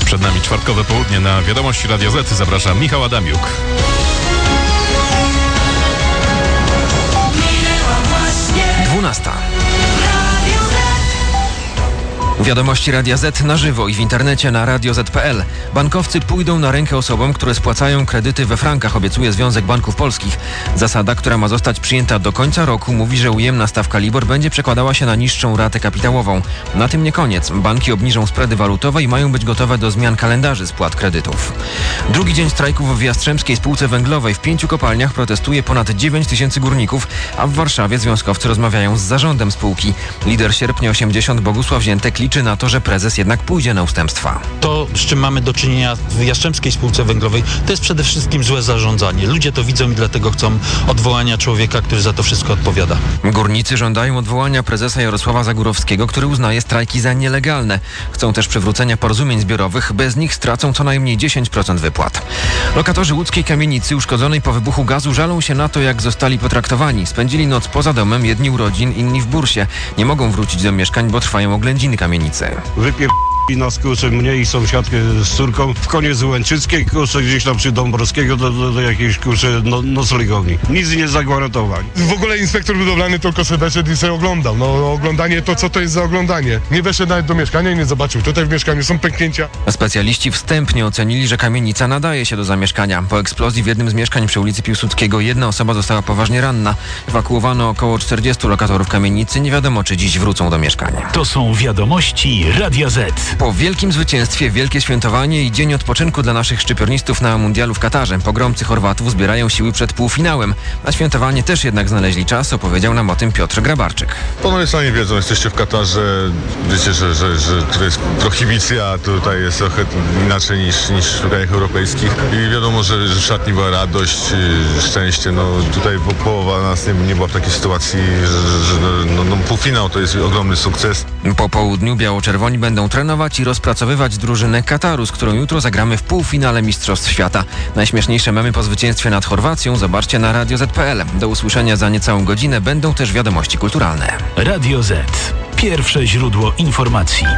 Przed nami czwartkowe południe na Wiadomości Radia Z. Zaprasza Michał Adamiuk. Wiadomości Radia Z na żywo i w internecie na radioz.pl. Bankowcy pójdą na rękę osobom, które spłacają kredyty we frankach, obiecuje Związek Banków Polskich. Zasada, która ma zostać przyjęta do końca roku, mówi, że ujemna stawka LIBOR będzie przekładała się na niższą ratę kapitałową. Na tym nie koniec. Banki obniżą spready walutowe i mają być gotowe do zmian kalendarzy spłat kredytów. Drugi dzień strajków w Jastrzębskiej Spółce Węglowej. W 5 kopalniach protestuje ponad 9 tysięcy górników, a w Warszawie związkowcy rozmawiają z zarządem spółki. Lider Sierpnia 80 Bogusław Ziętek liczy na to, że prezes jednak pójdzie na ustępstwa. To, z czym mamy do czynienia w Jastrzębskiej Spółce Węglowej, to jest przede wszystkim złe zarządzanie. Ludzie to widzą i dlatego chcą odwołania człowieka, który za to wszystko odpowiada. Górnicy żądają odwołania prezesa Jarosława Zagórowskiego, który uznaje strajki za nielegalne. Chcą też przywrócenia porozumień zbiorowych. Bez nich stracą co najmniej 10% wypłat. Lokatorzy łódzkiej kamienicy uszkodzonej po wybuchu gazu żalą się na to, jak zostali potraktowani. Spędzili noc poza domem, jedni u rodzin, inni w bursie. Nie mogą wrócić do mieszkań, bo trwają oględziny kamienicy. I nas, kurczę, mnie i sąsiadkę z córką w koniec Łęczyckiej, kurczę, gdzieś tam przy Dąbrowskiego do jakiejś, kurczę, noclegowni. Nic nie zagwarantowali. W ogóle inspektor budowlany tylko sobie weszedł i sobie oglądał. No oglądanie to co to jest za oglądanie? Nie weszedł nawet do mieszkania i nie zobaczył. Tutaj w mieszkaniu są pęknięcia. Specjaliści wstępnie ocenili, że kamienica nadaje się do zamieszkania. Po eksplozji w jednym z mieszkań przy ulicy Piłsudskiego jedna osoba została poważnie ranna. Ewakuowano około 40 lokatorów kamienicy. Nie wiadomo, czy dziś wrócą do mieszkania. To są Wiadomości Radia Z. Po wielkim zwycięstwie, wielkie świętowanie i dzień odpoczynku dla naszych szczypiornistów na mundialu w Katarze. Pogromcy Chorwatów zbierają siły przed półfinałem. Na świętowanie też jednak znaleźli czas, opowiedział nam o tym Piotr Grabarczyk. Panowie sami wiedzą, jesteście w Katarze, wiecie, że to jest prohibicja, tutaj jest trochę inaczej niż w krajach europejskich i wiadomo, że w szatni była radość, szczęście. No tutaj połowa nas nie była w takiej sytuacji, że półfinał to jest ogromny sukces. Po południu biało-czerwoni będą trenować i rozpracowywać drużynę Kataru, z którą jutro zagramy w półfinale Mistrzostw Świata. Najśmieszniejsze memy po zwycięstwie nad Chorwacją zobaczcie na radioz.pl. Do usłyszenia za niecałą godzinę będą też wiadomości kulturalne. Radio Z. Pierwsze źródło informacji.